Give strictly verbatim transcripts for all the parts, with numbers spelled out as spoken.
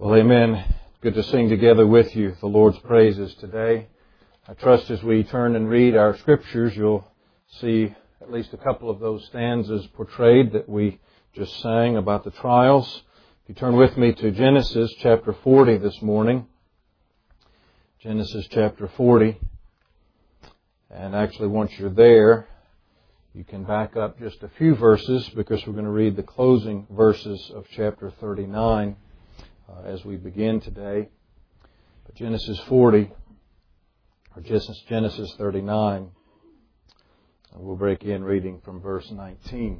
Well, amen. Good to sing together with you the Lord's praises today. I trust as we turn and read our scriptures, you'll see at least a couple of those stanzas portrayed that we just sang about the trials. If you turn with me to Genesis chapter forty this morning. Genesis chapter forty. And actually, once you're there, you can back up just a few verses because we're going to read the closing verses of chapter thirty-nine uh, as we begin today. But Genesis forty, or Genesis, Genesis thirty-nine, and we'll break in reading from verse nineteen.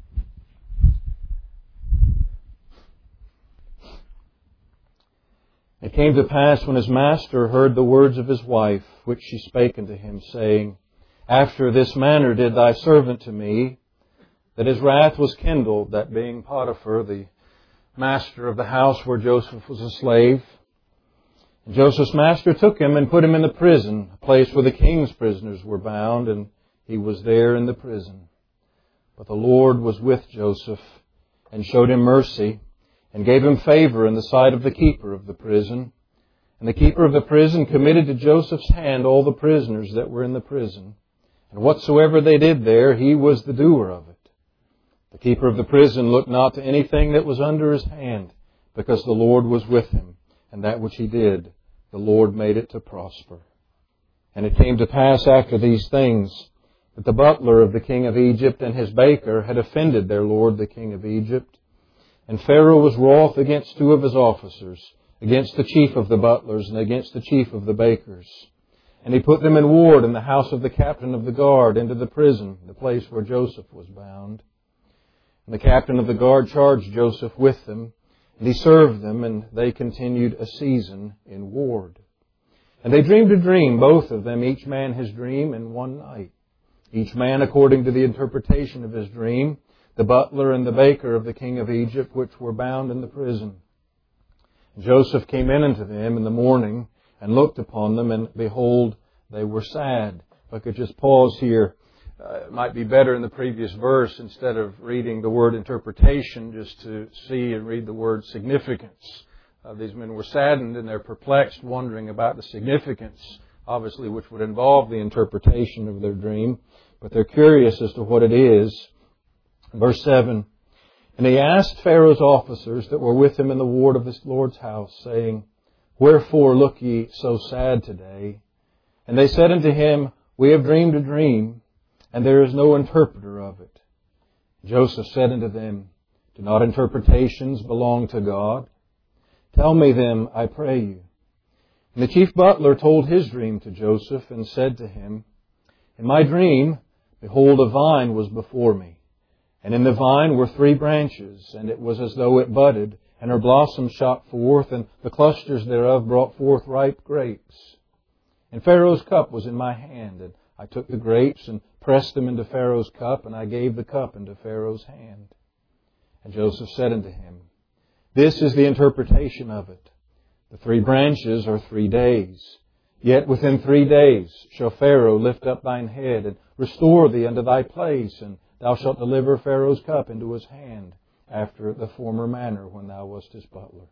It came to pass when his master heard the words of his wife, which she spake unto him, saying, After this manner did thy servant to me, that his wrath was kindled, that being Potiphar, the master of the house where Joseph was a slave. And Joseph's master took him and put him in the prison, a place where the king's prisoners were bound, and he was there in the prison. But the Lord was with Joseph, and showed him mercy, and gave him favor in the sight of the keeper of the prison. And the keeper of the prison committed to Joseph's hand all the prisoners that were in the prison. And whatsoever they did there, he was the doer of it. The keeper of the prison looked not to anything that was under his hand, because the Lord was with him, and that which he did, the Lord made it to prosper. And it came to pass after these things, that the butler of the king of Egypt and his baker had offended their lord the king of Egypt. And Pharaoh was wroth against two of his officers, against the chief of the butlers and against the chief of the bakers. And he put them in ward in the house of the captain of the guard into the prison, the place where Joseph was bound. And the captain of the guard charged Joseph with them, and he served them, and they continued a season in ward. And they dreamed a dream, both of them, each man his dream, in one night. Each man according to the interpretation of his dream, the butler and the baker of the king of Egypt, which were bound in the prison. And Joseph came in unto them in the morning, and looked upon them, and behold, they were sad. If I could just pause here. Uh, it might be better in the previous verse, instead of reading the word interpretation, just to see and read the word significance. Uh, these men were saddened and they're perplexed, wondering about the significance, obviously, which would involve the interpretation of their dream. But they're curious as to what it is. Verse seven, And he asked Pharaoh's officers that were with him in the ward of his Lord's house, saying, Wherefore look ye so sad today? And they said unto him, We have dreamed a dream, and there is no interpreter of it. Joseph said unto them, Do not interpretations belong to God? Tell me them, I pray you. And the chief butler told his dream to Joseph, and said to him, In my dream, behold, a vine was before me. And in the vine were three branches, and it was as though it budded, and her blossoms shot forth, and the clusters thereof brought forth ripe grapes. And Pharaoh's cup was in my hand, and I took the grapes and pressed them into Pharaoh's cup, and I gave the cup into Pharaoh's hand. And Joseph said unto him, This is the interpretation of it. The three branches are three days. Yet within three days shall Pharaoh lift up thine head, and restore thee unto thy place, and thou shalt deliver Pharaoh's cup into his hand, after the former manner when thou wast his butler.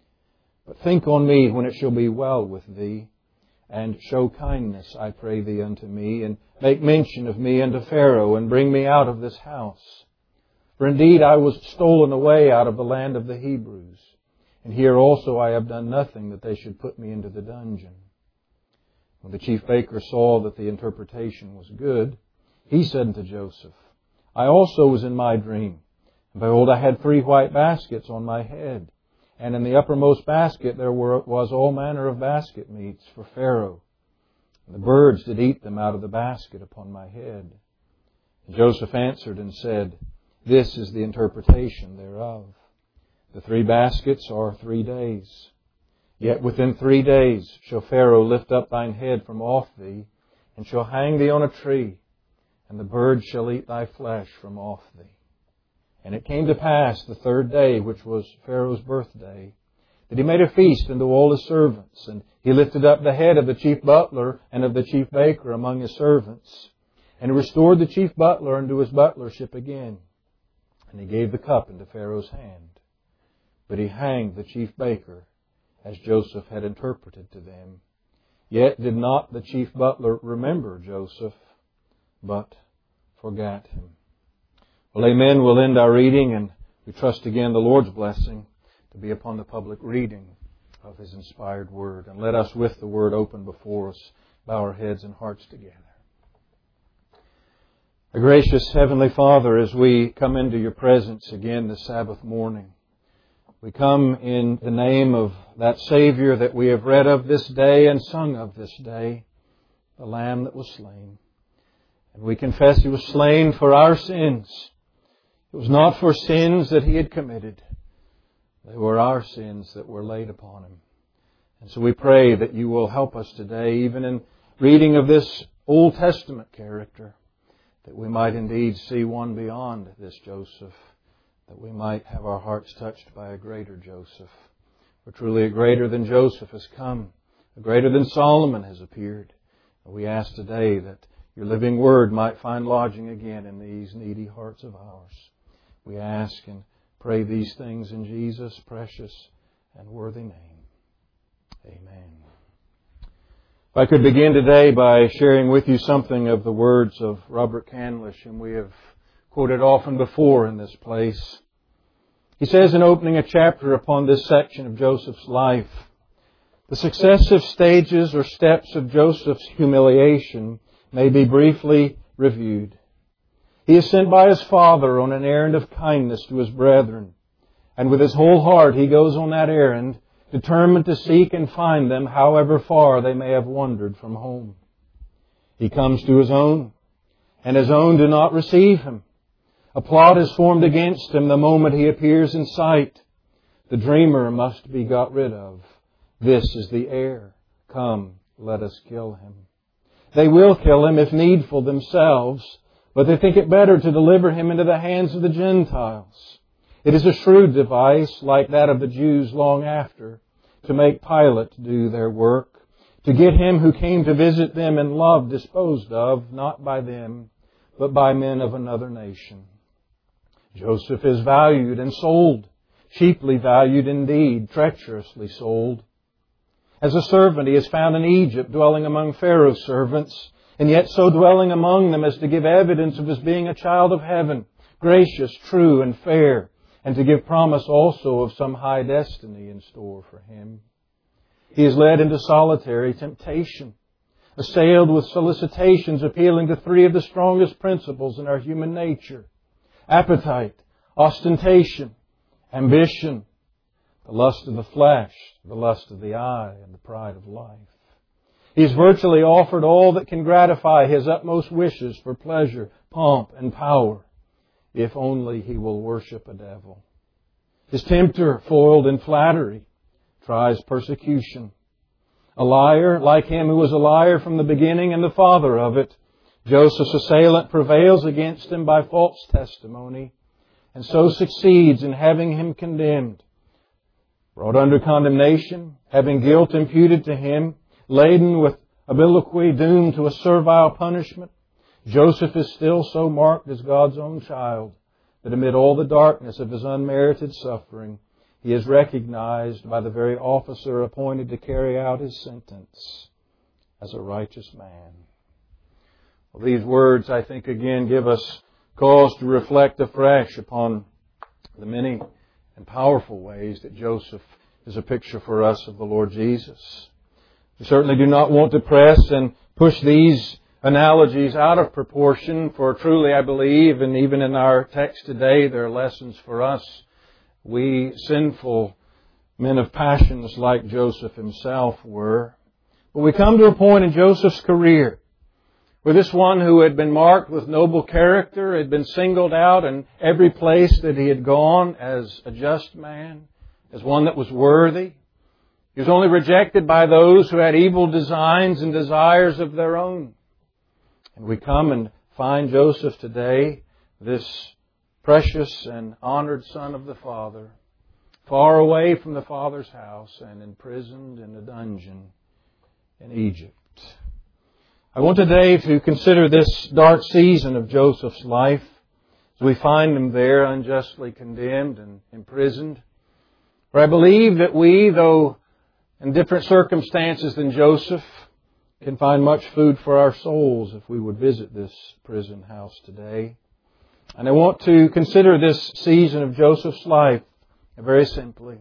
But think on me when it shall be well with thee, and show kindness, I pray thee, unto me, and make mention of me unto Pharaoh, and bring me out of this house. For indeed I was stolen away out of the land of the Hebrews, and here also I have done nothing that they should put me into the dungeon. When the chief baker saw that the interpretation was good, he said unto Joseph, I also was in my dream, and behold, I had three white baskets on my head. And in the uppermost basket there were, was all manner of basket meats for Pharaoh. And the birds did eat them out of the basket upon my head. And Joseph answered and said, This is the interpretation thereof. The three baskets are three days. Yet within three days shall Pharaoh lift up thine head from off thee, and shall hang thee on a tree, and the birds shall eat thy flesh from off thee. And it came to pass the third day, which was Pharaoh's birthday, that he made a feast unto all his servants. And he lifted up the head of the chief butler and of the chief baker among his servants. And he restored the chief butler unto his butlership again. And he gave the cup into Pharaoh's hand. But he hanged the chief baker as Joseph had interpreted to them. Yet did not the chief butler remember Joseph, but forgot him. Well, amen. We'll end our reading, and we trust again the Lord's blessing to be upon the public reading of His inspired Word. And let us, with the Word open before us, bow our heads and hearts together. Our gracious Heavenly Father, as we come into Your presence again this Sabbath morning, we come in the name of that Savior that we have read of this day and sung of this day, the Lamb that was slain. And we confess He was slain for our sins. It was not for sins that He had committed. They were our sins that were laid upon Him. And so we pray that You will help us today, even in reading of this Old Testament character, that we might indeed see one beyond this Joseph, that we might have our hearts touched by a greater Joseph. For truly a greater than Joseph has come, a greater than Solomon has appeared. And we ask today that Your living Word might find lodging again in these needy hearts of ours. We ask and pray these things in Jesus' precious and worthy name. Amen. If I could begin today by sharing with you something of the words of Robert Candlish, whom we have quoted often before in this place. He says in opening a chapter upon this section of Joseph's life, the successive stages or steps of Joseph's humiliation may be briefly reviewed. He is sent by his father on an errand of kindness to his brethren, and with his whole heart he goes on that errand, determined to seek and find them however far they may have wandered from home. He comes to his own, and his own do not receive him. A plot is formed against him the moment he appears in sight. The dreamer must be got rid of. This is the heir. Come, let us kill him. They will kill him if needful themselves, but they think it better to deliver him into the hands of the Gentiles. It is a shrewd device, like that of the Jews long after, to make Pilate do their work, to get him who came to visit them in love disposed of, not by them, but by men of another nation. Joseph is valued and sold, cheaply valued indeed, treacherously sold. As a servant he is found in Egypt, dwelling among Pharaoh's servants, and yet so dwelling among them as to give evidence of his being a child of heaven, gracious, true, and fair, and to give promise also of some high destiny in store for him. He is led into solitary temptation, assailed with solicitations appealing to three of the strongest principles in our human nature: appetite, ostentation, ambition, the lust of the flesh, the lust of the eye, and the pride of life. He is virtually offered all that can gratify his utmost wishes for pleasure, pomp, and power, if only he will worship a devil. His tempter, foiled in flattery, tries persecution. A liar, like him who was a liar from the beginning and the father of it, Joseph's assailant prevails against him by false testimony, and so succeeds in having him condemned. Brought under condemnation, having guilt imputed to him, laden with obloquy, doomed to a servile punishment, Joseph is still so marked as God's own child that amid all the darkness of his unmerited suffering, he is recognized by the very officer appointed to carry out his sentence as a righteous man. Well, these words, I think, again give us cause to reflect afresh upon the many and powerful ways that Joseph is a picture for us of the Lord Jesus. We certainly do not want to press and push these analogies out of proportion, for truly I believe, and even in our text today, there are lessons for us. We sinful men of passions like Joseph himself were. But we come to a point in Joseph's career where this one who had been marked with noble character had been singled out in every place that he had gone as a just man, as one that was worthy. He was only rejected by those who had evil designs and desires of their own. And we come and find Joseph today, this precious and honored son of the Father, far away from the Father's house and imprisoned in a dungeon in Egypt. I want today to consider this dark season of Joseph's life as we find him there unjustly condemned and imprisoned. For I believe that we, though and different circumstances than Joseph can find much food for our souls if we would visit this prison house today. And I want to consider this season of Joseph's life very simply.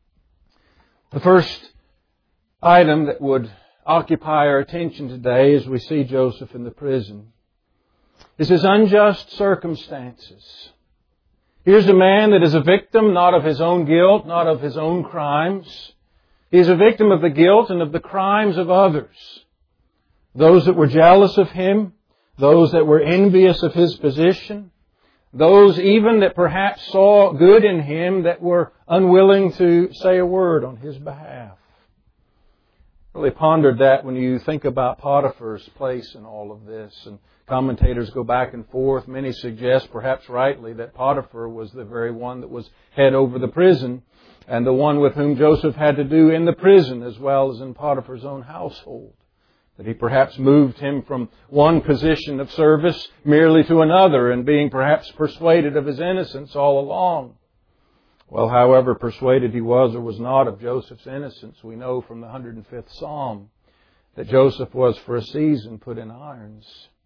The first item that would occupy our attention today as we see Joseph in the prison is his unjust circumstances. Here's a man that is a victim not of his own guilt, not of his own crimes. He is a victim of the guilt and of the crimes of others. Those that were jealous of him, those that were envious of his position, those even that perhaps saw good in him that were unwilling to say a word on his behalf. Really pondered that when you think about Potiphar's place in all of this. And commentators go back and forth. Many suggest, perhaps rightly, that Potiphar was the very one that was head over the prison and the one with whom Joseph had to do in the prison as well as in Potiphar's own household. That he perhaps moved him from one position of service merely to another, and being perhaps persuaded of his innocence all along. Well, however persuaded he was or was not of Joseph's innocence, we know from the one hundred fifth Psalm that Joseph was for a season put in irons.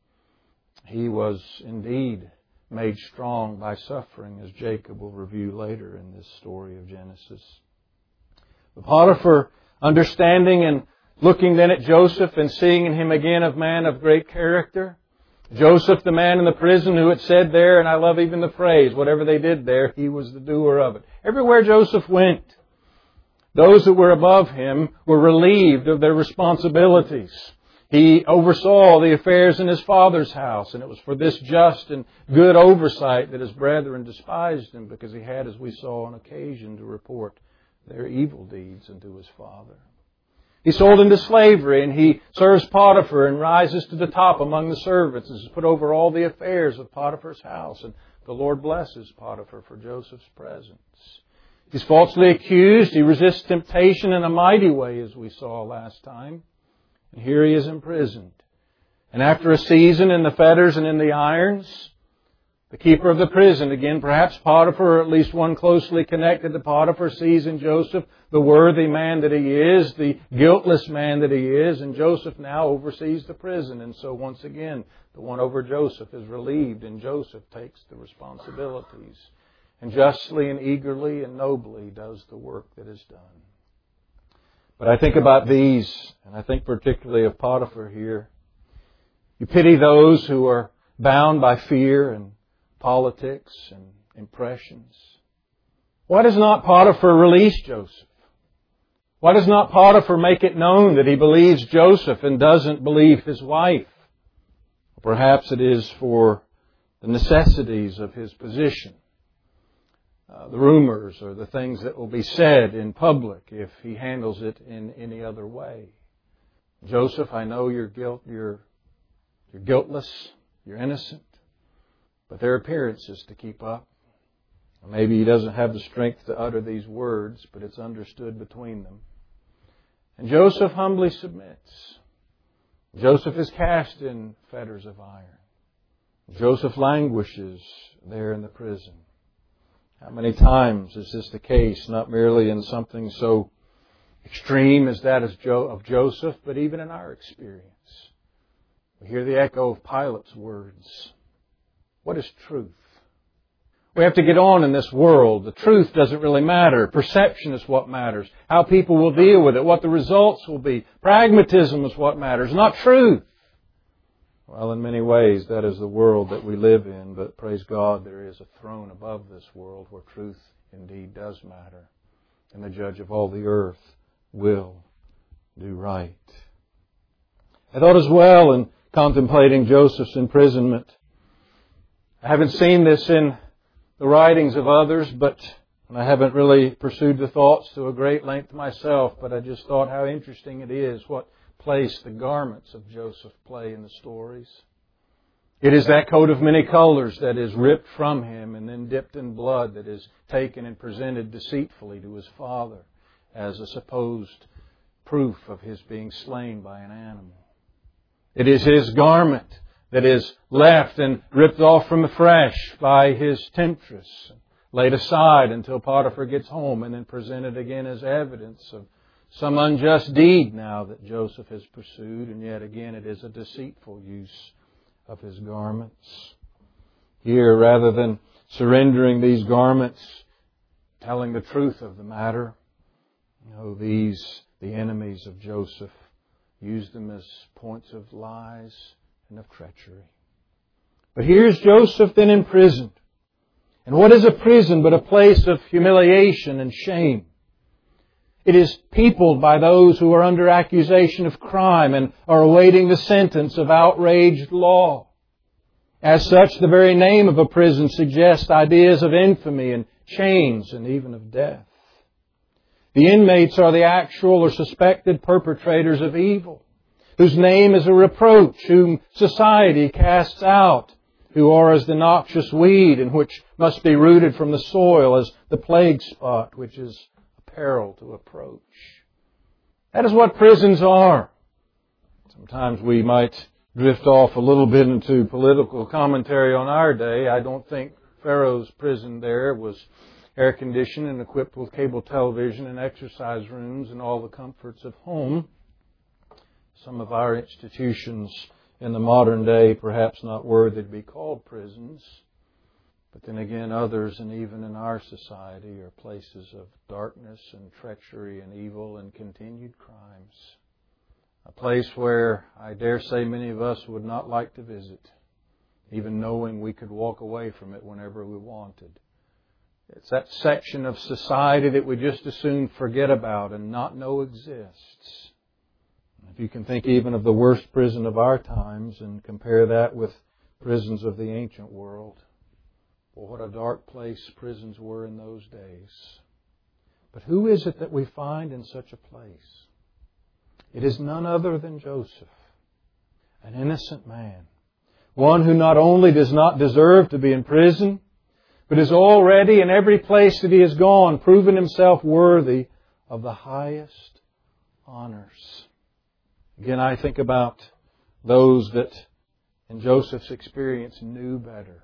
He was indeed made strong by suffering, as Jacob will review later in this story of Genesis. But Potiphar, understanding and looking then at Joseph and seeing in him again a man of great character. Joseph, the man in the prison who had said there, and I love even the phrase, whatever they did there, he was the doer of it. Everywhere Joseph went, those that were above him were relieved of their responsibilities. He oversaw the affairs in his father's house, and it was for this just and good oversight that his brethren despised him, because he had, as we saw on occasion, to report their evil deeds unto his father. He's sold into slavery, and he serves Potiphar and rises to the top among the servants and is put over all the affairs of Potiphar's house. And the Lord blesses Potiphar for Joseph's presence. He's falsely accused. He resists temptation in a mighty way, as we saw last time. And here he is imprisoned. And after a season in the fetters and in the irons, the keeper of the prison, again perhaps Potiphar, or at least one closely connected to Potiphar, sees in Joseph the worthy man that he is, the guiltless man that he is, and Joseph now oversees the prison. And so once again, the one over Joseph is relieved, and Joseph takes the responsibilities, and justly and eagerly and nobly does the work that is done. But I think about these, and I think particularly of Potiphar here. You pity those who are bound by fear and politics and impressions. Why does not Potiphar release Joseph? Why does not Potiphar make it known that he believes Joseph and doesn't believe his wife? Perhaps it is for the necessities of his position. Uh, the rumors or the things that will be said in public if he handles it in any other way. Joseph, I know you're guilt, you're, you're guiltless, you're innocent. But there are appearances to keep up. Maybe he doesn't have the strength to utter these words, but it's understood between them. And Joseph humbly submits. Joseph is cast in fetters of iron. Joseph languishes there in the prison. How many times is this the case, not merely in something so extreme as that of Joseph, but even in our experience? We hear the echo of Pilate's words. What is truth? We have to get on in this world. The truth doesn't really matter. Perception is what matters. How people will deal with it. What the results will be. Pragmatism is what matters, not truth. Well, in many ways, that is the world that we live in. But praise God, there is a throne above this world where truth indeed does matter. And the judge of all the earth will do right. I thought as well in contemplating Joseph's imprisonment, I haven't seen this in the writings of others, but I haven't really pursued the thoughts to a great length myself, but I just thought how interesting it is what place the garments of Joseph play in the stories. It is that coat of many colors that is ripped from him and then dipped in blood that is taken and presented deceitfully to his father as a supposed proof of his being slain by an animal. It is his garment that is left and ripped off from afresh by his temptress, laid aside until Potiphar gets home, and then presented again as evidence of some unjust deed now that Joseph has pursued, and yet again it is a deceitful use of his garments. Here, rather than surrendering these garments, telling the truth of the matter, you know, these, the enemies of Joseph, used them as points of lies and of treachery. But here's Joseph then imprisoned. And what is a prison but a place of humiliation and shame? It is peopled by those who are under accusation of crime and are awaiting the sentence of outraged law. As such, the very name of a prison suggests ideas of infamy and chains and even of death. The inmates are the actual or suspected perpetrators of evil, whose name is a reproach, whom society casts out, who are as the noxious weed in which must be rooted from the soil, as the plague spot which is a peril to approach. That is what prisons are. Sometimes we might drift off a little bit into political commentary on our day. I don't think Pharaoh's prison there was air-conditioned and equipped with cable television and exercise rooms and all the comforts of home. Some of our institutions in the modern day perhaps not worthy to be called prisons. But then again, others, and even in our society, are places of darkness and treachery and evil and continued crimes. A place where I dare say many of us would not like to visit, even knowing we could walk away from it whenever we wanted. It's that section of society that we just as soon forget about and not know exists. If you can think even of the worst prison of our times and compare that with prisons of the ancient world, well, what a dark place prisons were in those days. But who is it that we find in such a place? It is none other than Joseph, an innocent man, one who not only does not deserve to be in prison, but is already in every place that he has gone proven himself worthy of the highest honors. Again, I think about those that in Joseph's experience knew better.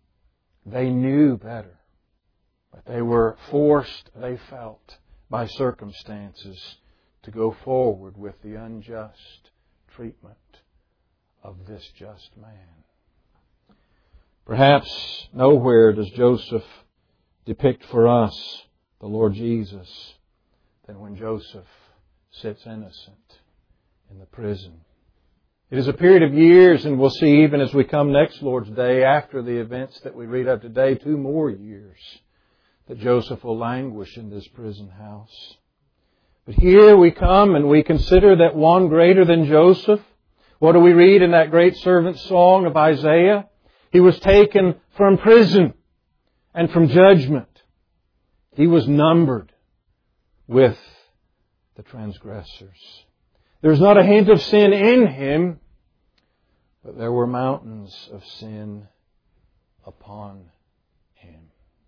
They knew better, but they were forced, they felt, by circumstances to go forward with the unjust treatment of this just man. Perhaps nowhere does Joseph depict for us the Lord Jesus than when Joseph sits innocent in the prison. It is a period of years, and we'll see even as we come next Lord's Day, after the events that we read of today, two more years, that Joseph will languish in this prison house. But here we come and we consider that one greater than Joseph. What do we read in that great servant song of Isaiah? He was taken from prison and from judgment. He was numbered with the transgressors. There's not a hint of sin in Him, but there were mountains of sin upon Him.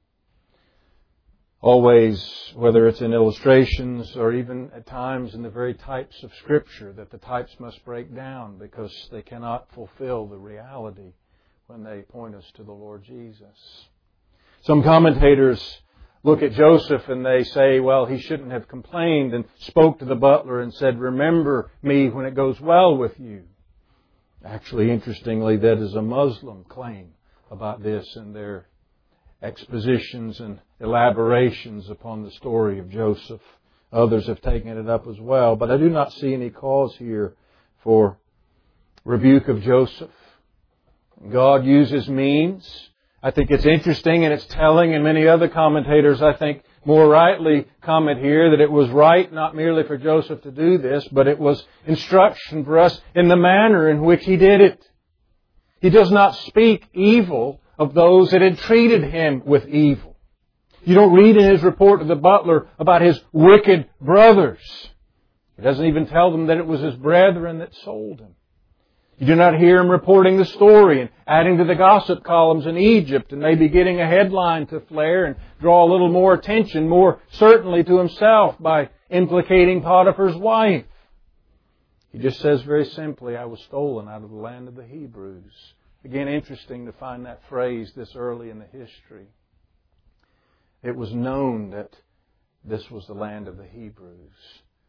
Always, whether it's in illustrations or even at times in the very types of Scripture, that the types must break down because they cannot fulfill the reality when they point us to the Lord Jesus. Some commentators look at Joseph and they say, well, he shouldn't have complained and spoke to the butler and said, remember me when it goes well with you. Actually, interestingly, that is a Muslim claim about this in their expositions and elaborations upon the story of Joseph. Others have taken it up as well, but I do not see any cause here for rebuke of Joseph. God uses means. I think it's interesting and it's telling, and many other commentators, I think, more rightly comment here that it was right not merely for Joseph to do this, but it was instruction for us in the manner in which he did it. He does not speak evil of those that had treated him with evil. You don't read in his report to the butler about his wicked brothers. He doesn't even tell them that it was his brethren that sold him. You do not hear him reporting the story and adding to the gossip columns in Egypt and maybe getting a headline to flare and draw a little more attention, more certainly to himself, by implicating Potiphar's wife. He just says very simply, I was stolen out of the land of the Hebrews. Again, interesting to find that phrase this early in the history. It was known that this was the land of the Hebrews.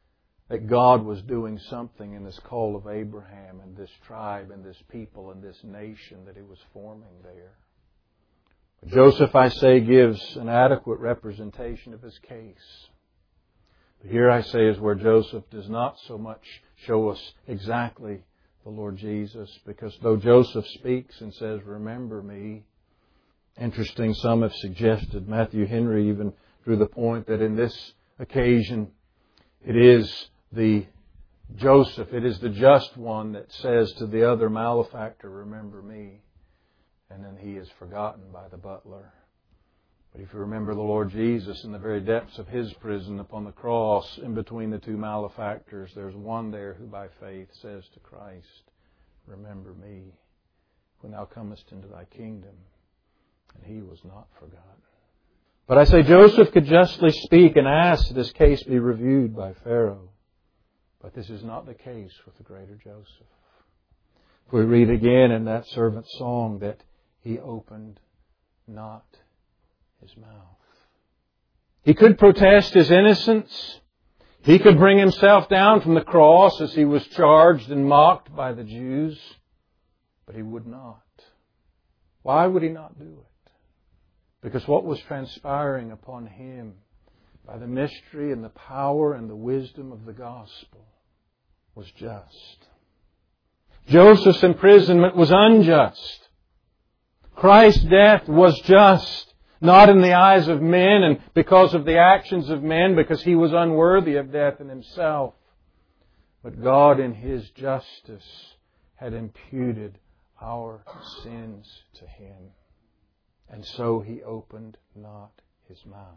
that God was doing something in this call of Abraham and this tribe and this people and this nation that He was forming there. Joseph, I say, gives an adequate representation of his case. But here I say is where Joseph does not so much show us exactly the Lord Jesus, because though Joseph speaks and says, "Remember me," interesting, some have suggested, Matthew Henry even drew the point that in this occasion it is the Joseph, it is the just one that says to the other malefactor, "Remember me." And then he is forgotten by the butler. But if you remember the Lord Jesus in the very depths of His prison upon the cross, in between the two malefactors, there's one there who by faith says to Christ, "Remember me when Thou comest into Thy kingdom." And he was not forgotten. But I say Joseph could justly speak and ask that his case be reviewed by Pharaoh. But this is not the case with the greater Joseph. If we read again in that servant's song that he opened not his mouth. He could protest his innocence. He could bring himself down from the cross as he was charged and mocked by the Jews. But he would not. Why would he not do it? Because what was transpiring upon him by the mystery and the power and the wisdom of the gospel was just. Joseph's imprisonment was unjust. Christ's death was just, not in the eyes of men and because of the actions of men, because He was unworthy of death in Himself. But God in His justice had imputed our sins to Him. And so He opened not His mouth.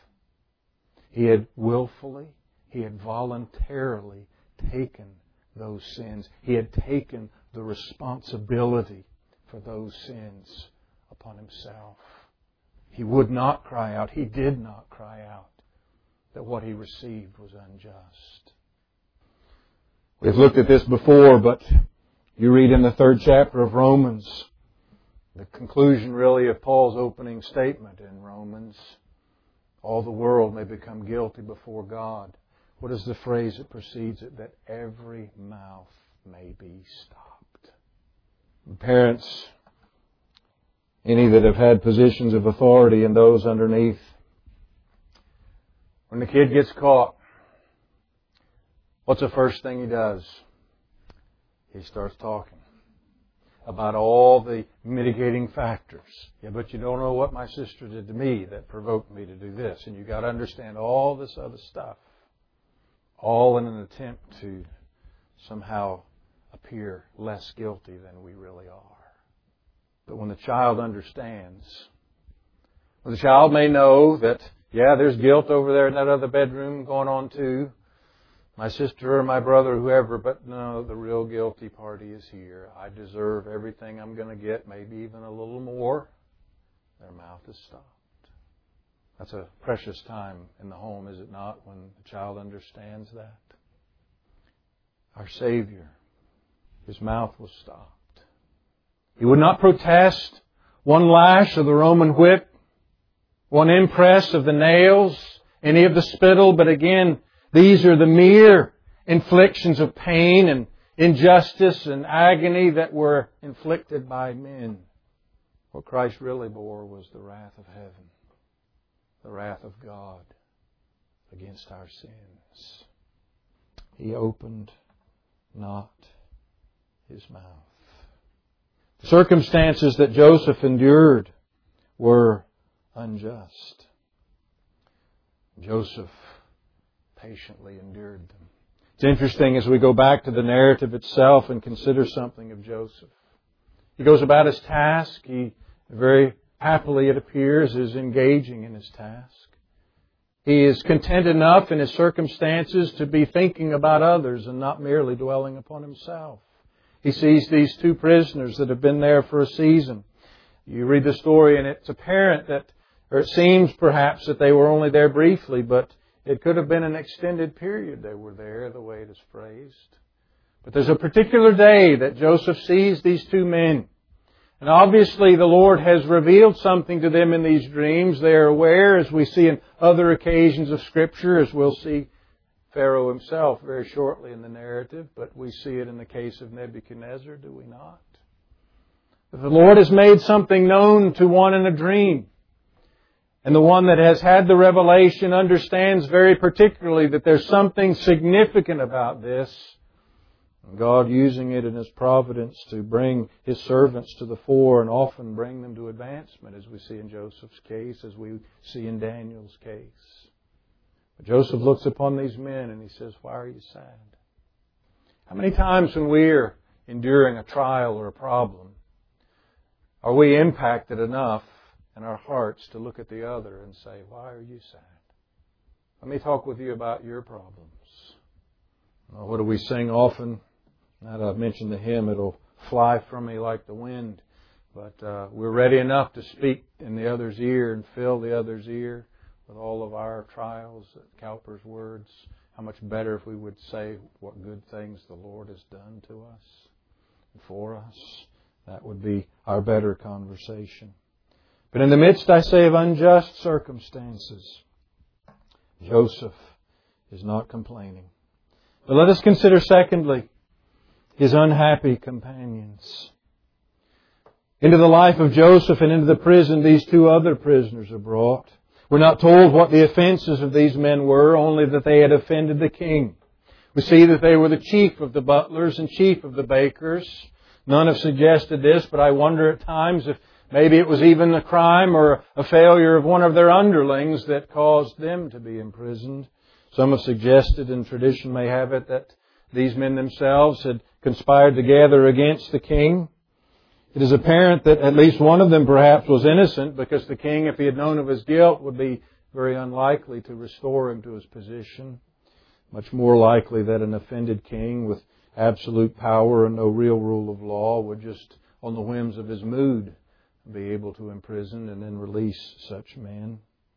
He had willfully, He had voluntarily taken those sins. He had taken the responsibility for those sins upon Himself. He would not cry out, He did not cry out that what He received was unjust. We've looked at this before, but you read in the third chapter of Romans, the conclusion really of Paul's opening statement in Romans, all the world may become guilty before God. What is the phrase that precedes it? That every mouth may be stopped. Parents, any that have had positions of authority and those underneath, when the kid gets caught, what's the first thing he does? He starts talking about all the mitigating factors. Yeah, but you don't know what my sister did to me that provoked me to do this. And you got to understand all this other stuff. All in an attempt to somehow appear less guilty than we really are. But when the child understands, when the child may know that, yeah, there's guilt over there in that other bedroom going on too, my sister or my brother, whoever, but no, the real guilty party is here. I deserve everything I'm going to get, maybe even a little more. Their mouth is stopped. That's a precious time in the home, is it not, when the child understands that? Our Savior, His mouth was stopped. He would not protest one lash of the Roman whip, one impress of the nails, any of the spittle, but again, these are the mere inflictions of pain and injustice and agony that were inflicted by men. What Christ really bore was the wrath of heaven, the wrath of God against our sins. He opened not His mouth. The circumstances that Joseph endured were unjust. Joseph patiently endured them. It's interesting as we go back to the narrative itself and consider something of Joseph. He goes about his task. He very happily, it appears, is engaging in his task. He is content enough in his circumstances to be thinking about others and not merely dwelling upon himself. He sees these two prisoners that have been there for a season. You read the story and it's apparent that, or it seems perhaps that they were only there briefly, but it could have been an extended period they were there, the way it is phrased. But there's a particular day that Joseph sees these two men. And obviously the Lord has revealed something to them in these dreams. They are aware, as we see in other occasions of Scripture, as we'll see Pharaoh himself very shortly in the narrative, but we see it in the case of Nebuchadnezzar, do we not? If the Lord has made something known to one in a dream, and the one that has had the revelation understands very particularly that there's something significant about this, God using it in His providence to bring His servants to the fore and often bring them to advancement, as we see in Joseph's case, as we see in Daniel's case. But Joseph looks upon these men and he says, "Why are you sad?" How many times when we're enduring a trial or a problem, are we impacted enough in our hearts to look at the other and say, "Why are you sad? Let me talk with you about your problems." Well, what do we sing often? Now that I've mentioned the hymn, "It'll fly from me like the wind." But uh, we're ready enough to speak in the other's ear and fill the other's ear with all of our trials, Cowper's words. How much better if we would say what good things the Lord has done to us and for us. That would be our better conversation. But in the midst, I say, of unjust circumstances, Joseph is not complaining. But let us consider, secondly, his unhappy companions. Into the life of Joseph and into the prison, these two other prisoners are brought. We're not told what the offenses of these men were, only that they had offended the king. We see that they were the chief of the butlers and chief of the bakers. None have suggested this, but I wonder at times if maybe it was even a crime or a failure of one of their underlings that caused them to be imprisoned. Some have suggested, and tradition may have it, that these men themselves had conspired together against the king. It is apparent that at least one of them perhaps was innocent, because the king, if he had known of his guilt, would be very unlikely to restore him to his position. Much more likely that an offended king with absolute power and no real rule of law would just, on the whims of his mood, be able to imprison and then release such men.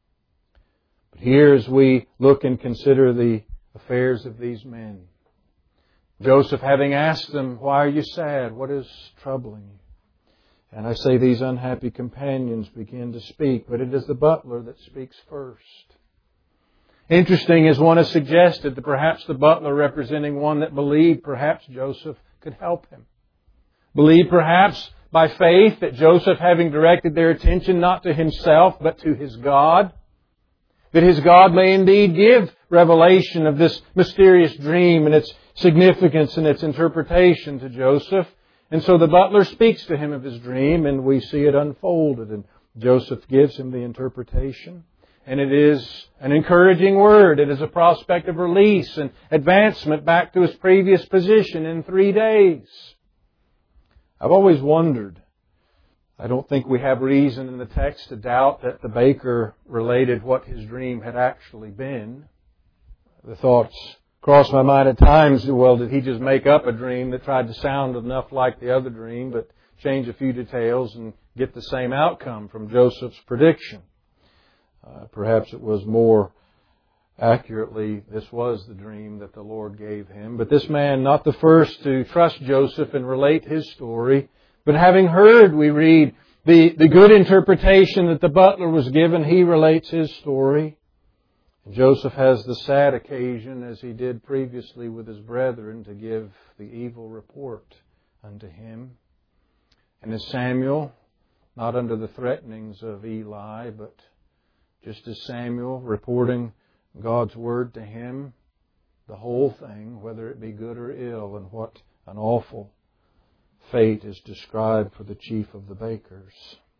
But here, as we look and consider the affairs of these men, Joseph, having asked them, "Why are you sad? What is troubling you?" And I say these unhappy companions begin to speak, but it is the butler that speaks first. Interesting, as one has suggested, that perhaps the butler, representing one that believed perhaps Joseph could help him. Believed perhaps by faith that Joseph, having directed their attention not to himself but to his God, that his God may indeed give revelation of this mysterious dream and its significance and its interpretation to Joseph. And so the butler speaks to him of his dream, and we see it unfolded, and Joseph gives him the interpretation. And it is an encouraging word. It is a prospect of release and advancement back to his previous position in three days. I've always wondered, I don't think we have reason in the text to doubt that the baker related what his dream had actually been. The thoughts crossed my mind at times, well, did he just make up a dream that tried to sound enough like the other dream, but change a few details and get the same outcome from Joseph's prediction? Uh, perhaps it was more accurately, this was the dream that the Lord gave him. But this man, not the first to trust Joseph and relate his story, but having heard, we read, the, the good interpretation that the butler was given, he relates his story. And Joseph has the sad occasion, as he did previously with his brethren, to give the evil report unto him. And as Samuel, not under the threatenings of Eli, but just as Samuel reporting God's word to him, the whole thing, whether it be good or ill, and what an awful fate is described for the chief of the bakers.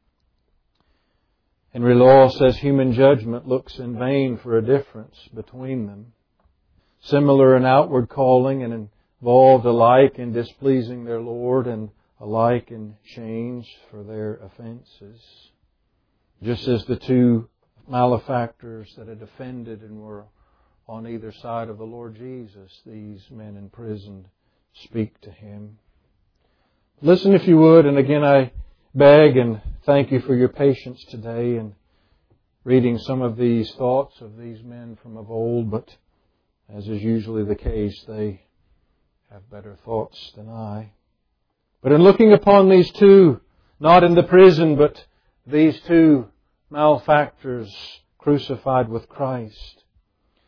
Henry Law says human judgment looks in vain for a difference between them. Similar in outward calling and involved alike in displeasing their Lord and alike in change for their offenses. Just as the two malefactors that had offended and were on either side of the Lord Jesus, these men imprisoned speak to Him. Listen if you would, and again I beg and thank you for your patience today in reading some of these thoughts of these men from of old, but as is usually the case, they have better thoughts than I. But in looking upon these two, not in the prison, but these two malefactors crucified with Christ,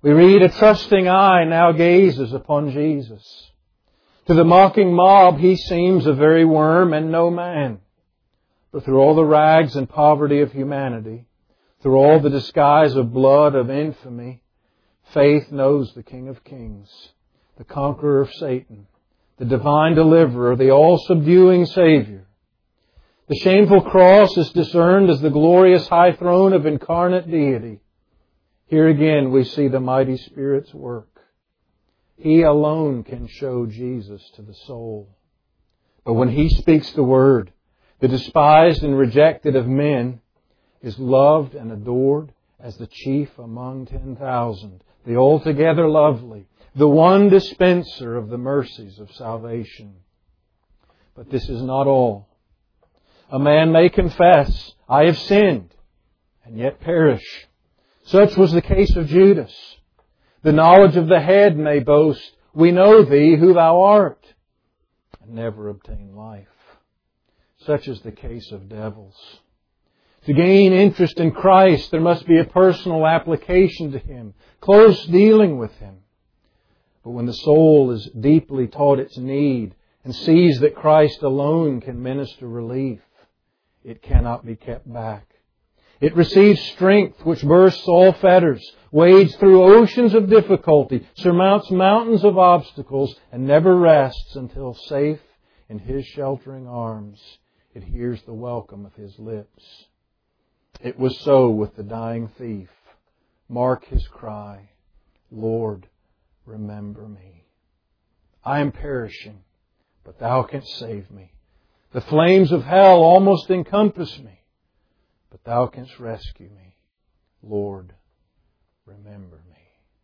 We read, a trusting eye now gazes upon Jesus. To the mocking mob He seems a very worm and no man. But through all the rags and poverty of humanity, through all the disguise of blood, of infamy, faith knows the King of Kings, the conqueror of Satan, the divine deliverer, the all-subduing Savior. The shameful cross is discerned as the glorious high throne of incarnate deity. Here again we see the mighty Spirit's work. He alone can show Jesus to the soul. But when He speaks the word, the despised and rejected of men is loved and adored as the chief among ten thousand, the altogether lovely, the one dispenser of the mercies of salvation. But this is not all. A man may confess, I have sinned, and yet perish. Such was the case of Judas. The knowledge of the head may boast, we know Thee who Thou art, and never obtain life. Such is the case of devils. To gain interest in Christ, there must be a personal application to Him, close dealing with Him. But when the soul is deeply taught its need and sees that Christ alone can minister relief, it cannot be kept back. It receives strength which bursts all fetters, wades through oceans of difficulty, surmounts mountains of obstacles, and never rests until safe in His sheltering arms it hears the welcome of His lips. It was so with the dying thief. Mark his cry, Lord, remember me. I am perishing, but Thou canst save me. The flames of hell almost encompass me, but Thou canst rescue me. Lord, remember me.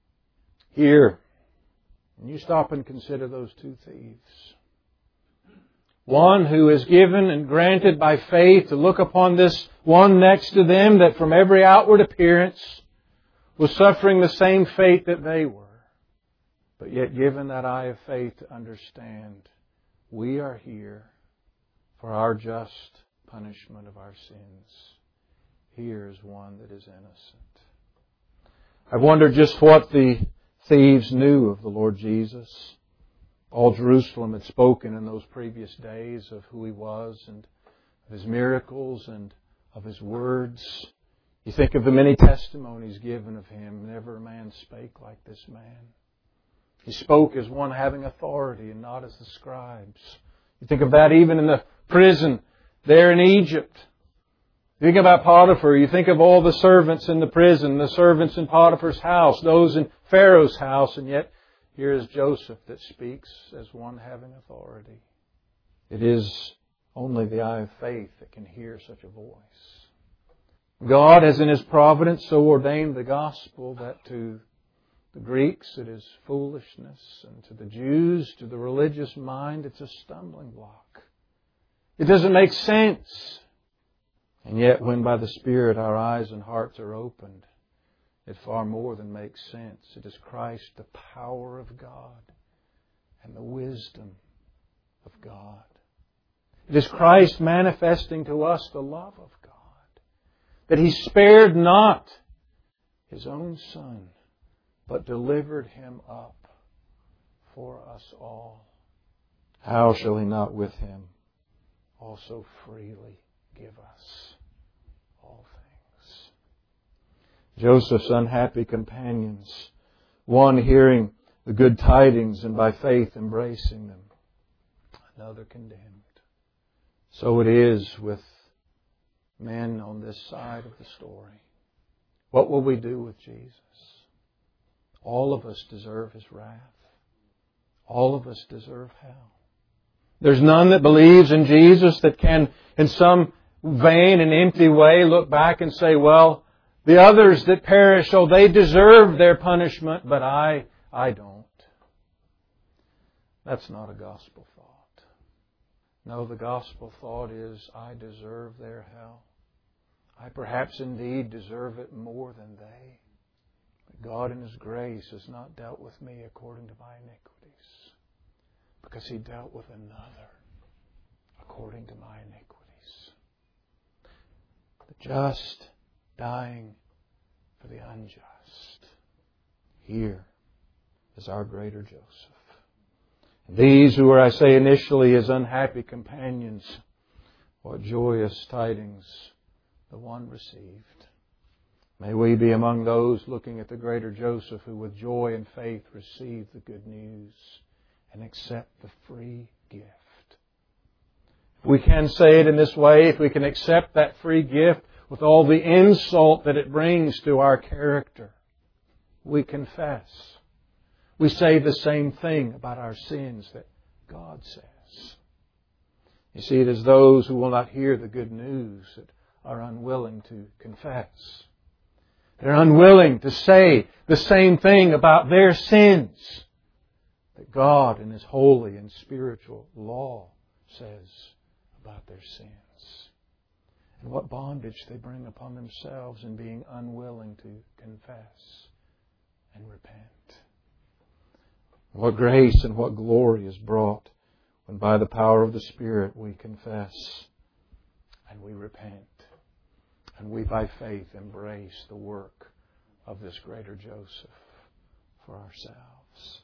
Here, and you stop and consider those two thieves. One who is given and granted by faith to look upon this one next to them that from every outward appearance was suffering the same fate that they were. But yet given that eye of faith to understand, we are here for our just punishment of our sins. Here is one that is innocent. I've wondered just what the thieves knew of the Lord Jesus. All Jerusalem had spoken in those previous days of who He was and of His miracles and of His words. You think of the many testimonies given of Him. Never a man spake like this man. He spoke as one having authority and not as the scribes. You think of that even in the prison there in Egypt. You think about Potiphar. You think of all the servants in the prison, the servants in Potiphar's house, those in Pharaoh's house, and yet here is Joseph that speaks as one having authority. It is only the eye of faith that can hear such a voice. God has in His providence so ordained the gospel that to the Greeks it is foolishness, and to the Jews, to the religious mind, it's a stumbling block. It doesn't make sense. And yet when by the Spirit our eyes and hearts are opened, it far more than makes sense. It is Christ, the power of God and the wisdom of God. It is Christ manifesting to us the love of God, that He spared not His own Son, but delivered Him up for us all. How shall He not with Him also freely give us all things? Joseph's unhappy companions, one hearing the good tidings and by faith embracing them, another condemned. So it is with men on this side of the story. What will we do with Jesus? All of us deserve His wrath. All of us deserve hell. There's none that believes in Jesus that can, in some vain and empty way, look back and say, well, the others that perish, oh, they deserve their punishment, but I, I don't. That's not a gospel thought. No, the gospel thought is, I deserve their hell. I perhaps indeed deserve it more than they. But God in His grace has not dealt with me according to my iniquities, because He dealt with another according to my iniquities. The just dying for the unjust. here is our greater Joseph. These who were, I say initially, his unhappy companions, what joyous tidings the one received. May we be among those looking at the greater Joseph who with joy and faith receive the good news and accept the free gift. If we can say it in this way, if we can accept that free gift with all the insult that it brings to our character, we confess. We say the same thing about our sins that God says. You see, it is those who will not hear the good news that are unwilling to confess. They're unwilling to say the same thing about their sins that God in His holy and spiritual law says about their sins. And what bondage they bring upon themselves in being unwilling to confess and repent. What grace and what glory is brought when by the power of the Spirit we confess and we repent and we by faith embrace the work of this greater Joseph for ourselves.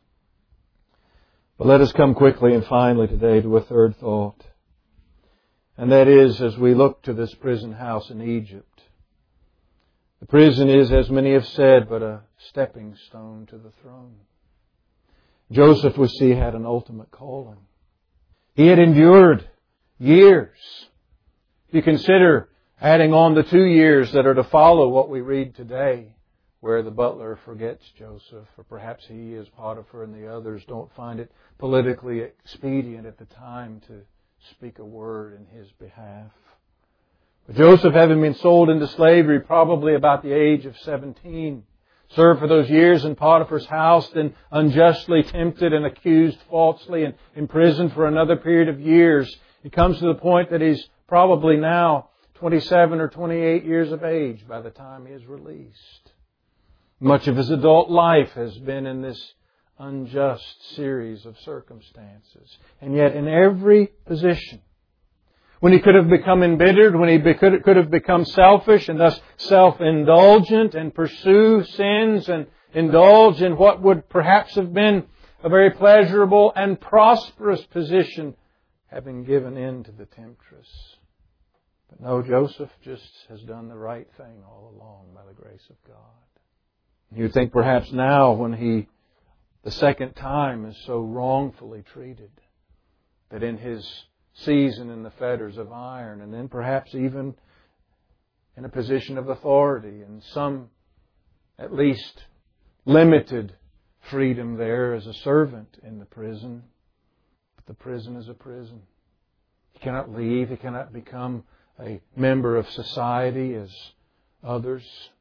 But let us come quickly and finally today to a third thought. And that is, as we look to this prison house in Egypt, the prison is, as many have said, but a stepping stone to the throne. Joseph, we see, had an ultimate calling. He had endured years. If you consider adding on the two years that are to follow what we read today, where the butler forgets Joseph, or perhaps he, as Potiphar and the others, don't find it politically expedient at the time to speak a word in his behalf. But Joseph, having been sold into slavery probably about the age of seventeen, served for those years in Potiphar's house, then unjustly tempted and accused falsely and imprisoned for another period of years. He comes to the point that he's probably now twenty-seven or twenty-eight years of age by the time he is released. Much of his adult life has been in this unjust series of circumstances. And yet in every position, when he could have become embittered, when he could have become selfish and thus self-indulgent and pursue sins and indulge in what would perhaps have been a very pleasurable and prosperous position, having given in to the temptress. But no, Joseph just has done the right thing all along by the grace of God. You think perhaps now when he, the second time, is so wrongfully treated, that in his season in the fetters of iron, and then perhaps even in a position of authority and some, at least, limited freedom there as a servant in the prison. But the prison is a prison. He cannot leave. He cannot become a member of society as others.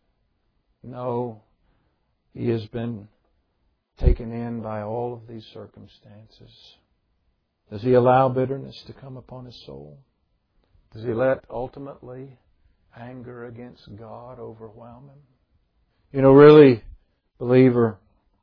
No, he has been taken in by all of these circumstances. Does he allow bitterness to come upon his soul? Does he let, ultimately, anger against God overwhelm him? You know, really, believer,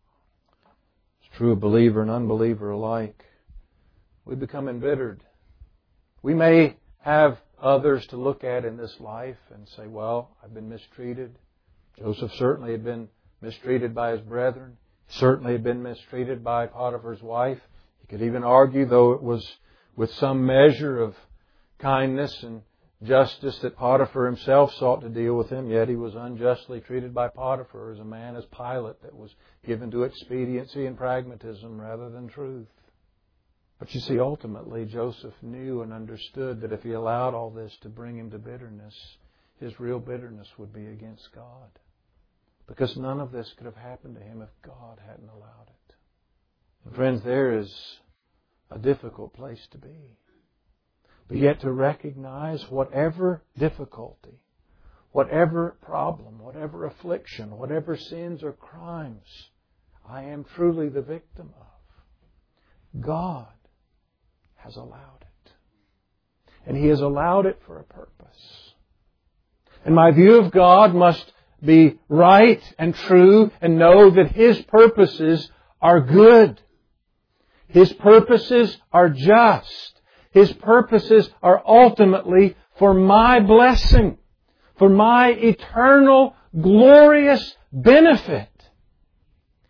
it's true of believer and unbeliever alike, we become embittered. We may have others to look at in this life and say, well, I've been mistreated. Joseph certainly had been mistreated by his brethren. He certainly had been mistreated by Potiphar's wife. Could even argue, though it was with some measure of kindness and justice that Potiphar himself sought to deal with him, yet he was unjustly treated by Potiphar as a man, as Pilate, that was given to expediency and pragmatism rather than truth. But you see, ultimately, Joseph knew and understood that if he allowed all this to bring him to bitterness, his real bitterness would be against God. Because none of this could have happened to him if God hadn't allowed it. And friends, there is a difficult place to be. But yet to recognize whatever difficulty, whatever problem, whatever affliction, whatever sins or crimes I am truly the victim of, God has allowed it. And He has allowed it for a purpose. And my view of God must be right and true and know that His purposes are good. His purposes are just. His purposes are ultimately for my blessing, for my eternal, glorious benefit.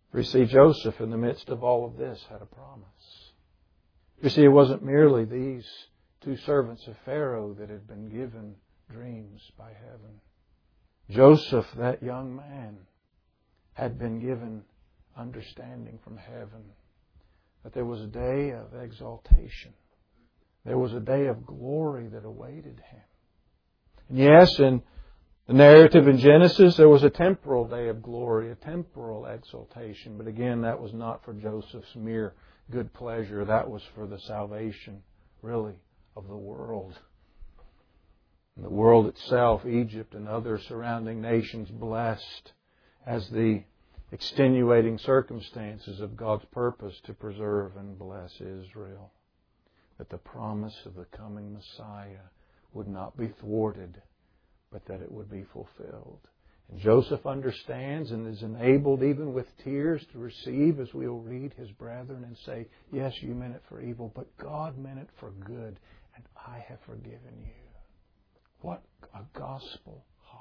For you see, Joseph, in the midst of all of this, had a promise. You see, it wasn't merely these two servants of Pharaoh that had been given dreams by heaven. Joseph, that young man, had been given understanding from heaven that there was a day of exaltation. There was a day of glory that awaited him. And yes, in the narrative in Genesis, there was a temporal day of glory, a temporal exaltation. But again, that was not for Joseph's mere good pleasure. That was for the salvation, really, of the world. And the world itself, Egypt and other surrounding nations, blessed as the extenuating circumstances of God's purpose to preserve and bless Israel. That the promise of the coming Messiah would not be thwarted, but that it would be fulfilled. And Joseph understands and is enabled, even with tears, to receive, as we'll read, his brethren and say, yes, you meant it for evil, but God meant it for good, and I have forgiven you. What a gospel heart.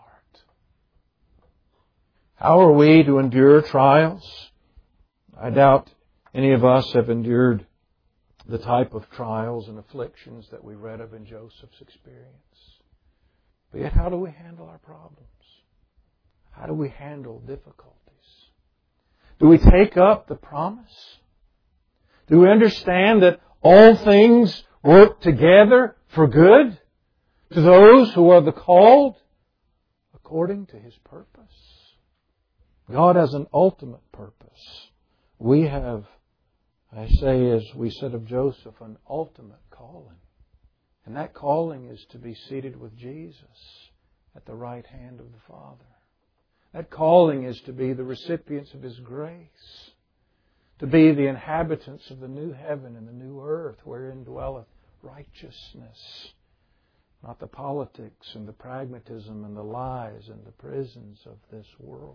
How are we to endure trials? I doubt any of us have endured the type of trials and afflictions that we read of in Joseph's experience. But yet, how do we handle our problems? How do we handle difficulties? Do we take up the promise? Do we understand that all things work together for good to those who are the called according to His purpose? God has an ultimate purpose. We have, I say as we said of Joseph, an ultimate calling. And that calling is to be seated with Jesus at the right hand of the Father. That calling is to be the recipients of His grace, to be the inhabitants of the new heaven and the new earth wherein dwelleth righteousness, not the politics and the pragmatism and the lies and the prisons of this world.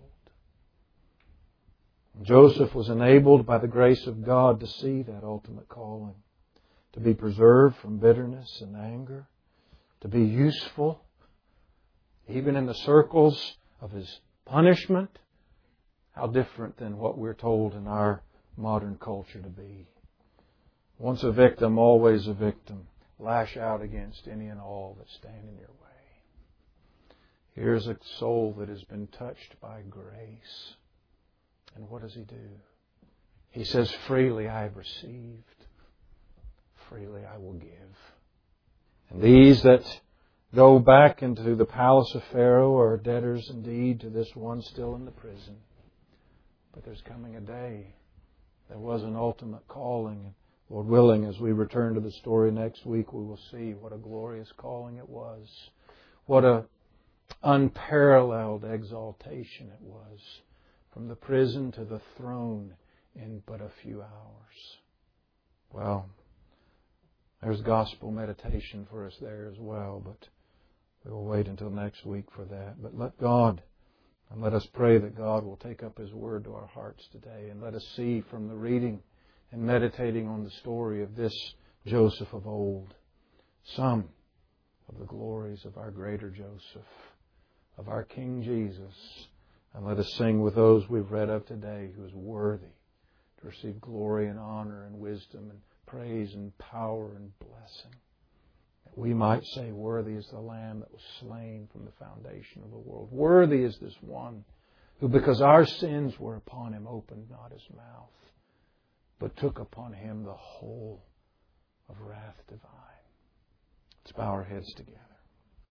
Joseph was enabled by the grace of God to see that ultimate calling, to be preserved from bitterness and anger, to be useful, even in the circles of his punishment. How different than what we're told in our modern culture to be. Once a victim, always a victim. Lash out against any and all that stand in your way. Here's a soul that has been touched by grace. And what does he do? He says, freely I have received, freely I will give. And these that go back into the palace of Pharaoh are debtors indeed to this one still in the prison. But there's coming a day. There was an ultimate calling. And Lord willing, as we return to the story next week, we will see what a glorious calling it was. What a unparalleled exaltation it was. From the prison to the throne in but a few hours. Well, there's gospel meditation for us there as well, but we will wait until next week for that. But let God, and let us pray that God will take up His Word to our hearts today, and let us see from the reading and meditating on the story of this Joseph of old, some of the glories of our greater Joseph, of our King Jesus. And let us sing with those we've read of today, who is worthy to receive glory and honor and wisdom and praise and power and blessing. That we might say, worthy is the Lamb that was slain from the foundation of the world. Worthy is this one who, because our sins were upon Him, opened not His mouth, but took upon Him the whole of wrath divine. Let's bow our heads together.